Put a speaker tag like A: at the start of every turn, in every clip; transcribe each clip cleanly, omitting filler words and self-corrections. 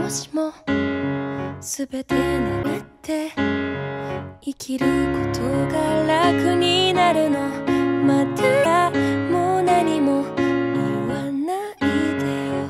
A: もしも全てなくて生きることが楽になるの。またもう何も言わないでよ。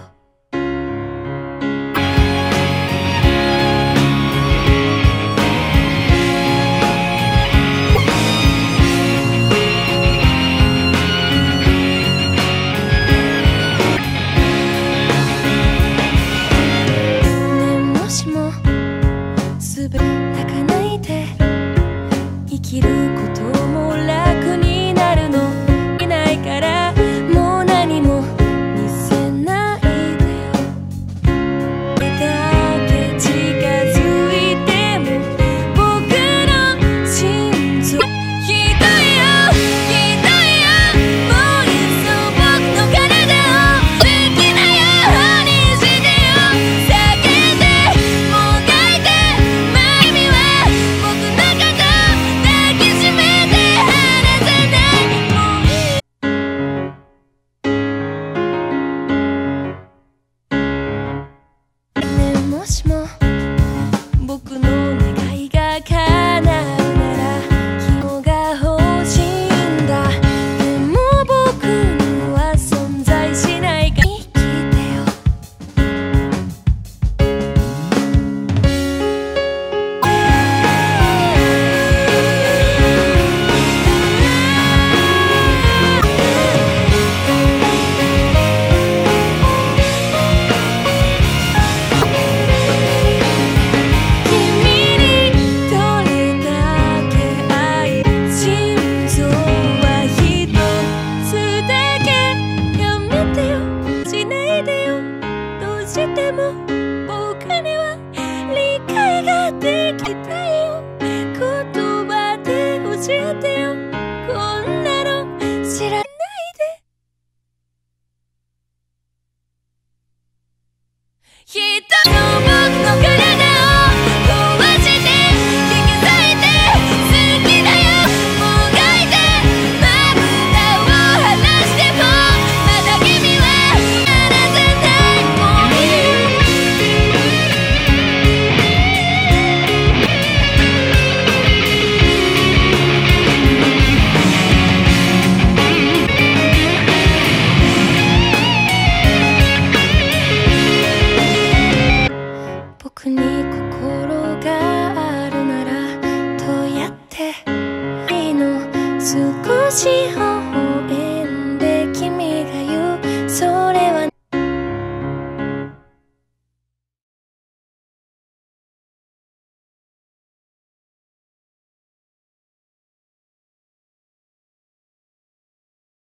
A: ね、もしも全て泣かないで生きることも楽になるの。いないからもう何も見せないでよ。どれだけ近づいても僕の心臓ひどいよひどいよ。もういっそ僕の体を好きなようにしてよ。叫んでもがいて君は僕のこと抱きしめて離さない。もういい。ね、もしも僕の願いが叶うなら紐が欲しいんだ。でも僕には存在しないから生きてよ。君にどれだけ愛心臓は一つだけ。やめてよしないでよ。どうしても僕には理解ができたよ。言葉で教えてよ。こんなの知らないで。ひどい